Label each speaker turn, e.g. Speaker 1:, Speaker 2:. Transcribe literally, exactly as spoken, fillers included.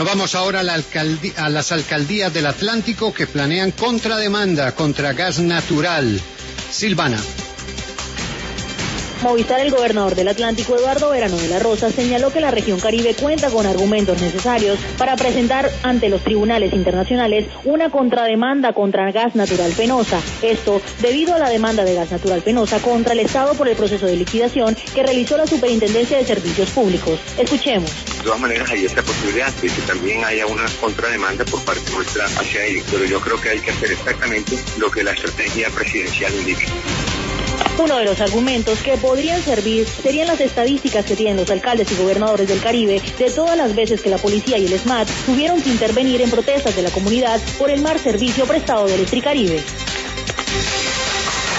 Speaker 1: Vamos ahora a, la alcaldía, a las alcaldías del Atlántico que planean contrademanda contra gas natural. Silvana.
Speaker 2: Movistar, el gobernador del Atlántico, Eduardo Verano de la Rosa, señaló que la región Caribe cuenta con argumentos necesarios para presentar ante los tribunales internacionales una contrademanda contra Gas Natural Fenosa. Esto debido a la demanda de Gas Natural Fenosa contra el Estado por el proceso de liquidación que realizó la Superintendencia de Servicios Públicos. Escuchemos.
Speaker 3: De todas maneras hay esta posibilidad de que también haya una contrademanda por parte nuestra hacia ellos, pero yo creo que hay que hacer exactamente lo que la estrategia presidencial indica.
Speaker 2: Uno de los argumentos que podrían servir serían las estadísticas que tienen los alcaldes y gobernadores del Caribe de todas las veces que la policía y el SMAT tuvieron que intervenir en protestas de la comunidad por el mal servicio prestado del Electricaribe.